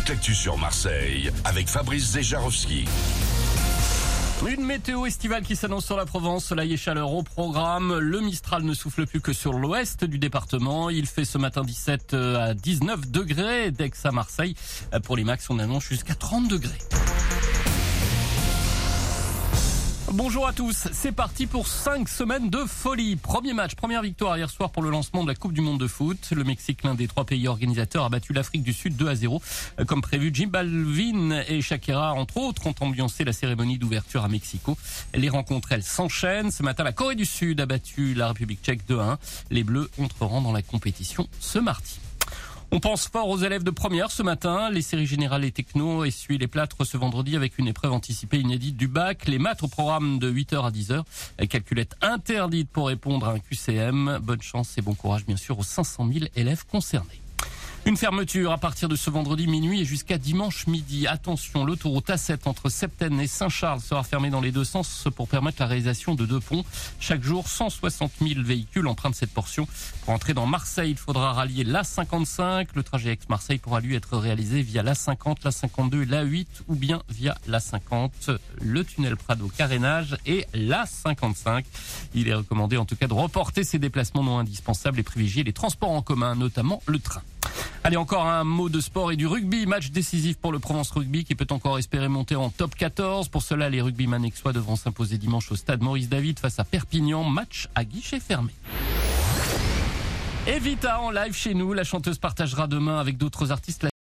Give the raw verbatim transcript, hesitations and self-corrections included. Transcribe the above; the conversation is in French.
toute l'actu sur Marseille avec Fabrice Zejarowski. Une météo estivale qui s'annonce sur la Provence, soleil et chaleur au programme. Le Mistral ne souffle plus que sur l'ouest du département. Il fait ce matin dix-sept à dix-neuf degrés d'Aix à Marseille. Pour les max, on annonce jusqu'à trente degrés. Bonjour à tous, c'est parti pour cinq semaines de folie. Premier match, première victoire hier soir pour le lancement de la Coupe du Monde de foot. Le Mexique, l'un des trois pays organisateurs, a battu l'Afrique du Sud deux à zéro. Comme prévu, J Balvin et Shakira, entre autres, ont ambiancé la cérémonie d'ouverture à Mexico. Les rencontres, elles s'enchaînent. Ce matin, la Corée du Sud a battu la République tchèque deux à un. Les Bleus entreront dans la compétition ce mardi. On pense fort aux élèves de première ce matin. Les séries générales et techno essuient les plâtres ce vendredi avec une épreuve anticipée inédite du bac. Les maths au programme de huit heures à dix heures. Calculette interdite pour répondre à un Q C M. Bonne chance et bon courage bien sûr aux cinq cent mille élèves concernés. Une fermeture à partir de ce vendredi minuit et jusqu'à dimanche midi. Attention, l'autoroute A sept entre Septène et Saint-Charles sera fermée dans les deux sens pour permettre la réalisation de deux ponts. Chaque jour, cent soixante mille véhicules empruntent cette portion. Pour entrer dans Marseille, il faudra rallier l'A cinquante-cinq. Le trajet Aix-Marseille pourra lui être réalisé via l'A cinquante, l'A cinquante-deux et l'A huit ou bien via l'A cinquante, le tunnel Prado carénage et l'A cinquante-cinq. Il est recommandé en tout cas de reporter ces déplacements non indispensables et privilégier les transports en commun, notamment le train. Allez, encore un mot de sport et du rugby. Match décisif pour le Provence Rugby qui peut encore espérer monter en top quatorze. Pour cela, les rugbyman aixois devront s'imposer dimanche au stade Maurice David face à Perpignan. Match à guichet fermé. Evita en live chez nous. La chanteuse partagera demain avec d'autres artistes